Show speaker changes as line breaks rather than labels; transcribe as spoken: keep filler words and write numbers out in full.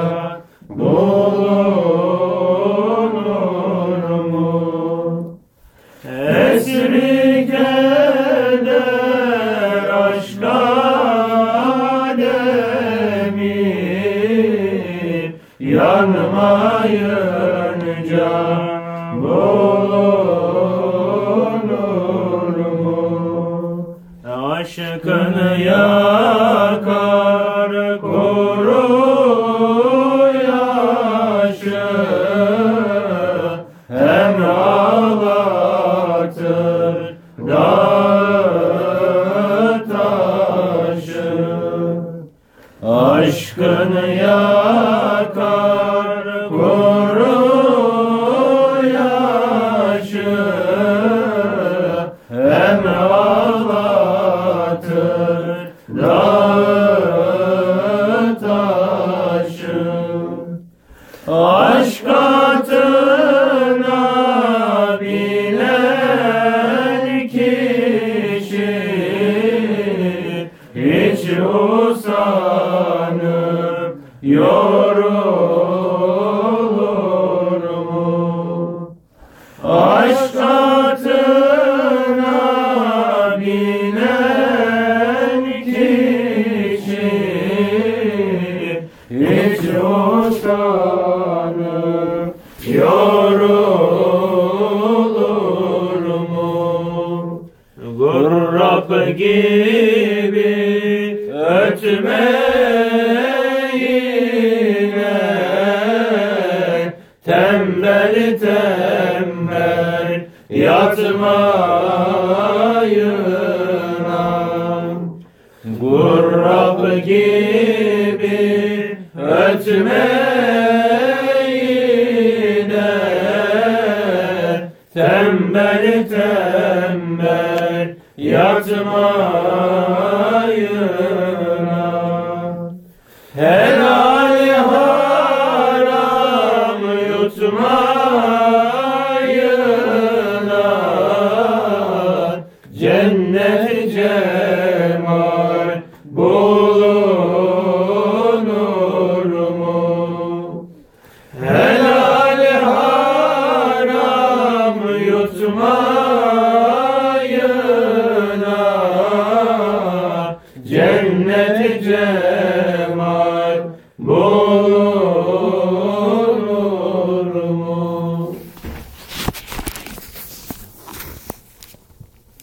bulunur mu? Esrik eder aşk alemi, yanmayınca bulunur mu? Aşkını yakar kuru yaşı, hem ağlatır dağı taşı. Aşkını yakar kuru yaşı, hem ağlatır dağı taşı. Aşk atına binen kişi hiç usanıp yorulur mu? Aşk atına binen kişi hiç usanıp yorulur mu? Gurrab gibi ötme yine, tembel tembel yatmayına. Gurrab gibi ötme yine, tembel tembel yatmayına. Helal haram yutmayına, cennet cemal bulunur mu? Helal haram yutmayına, cennet cemal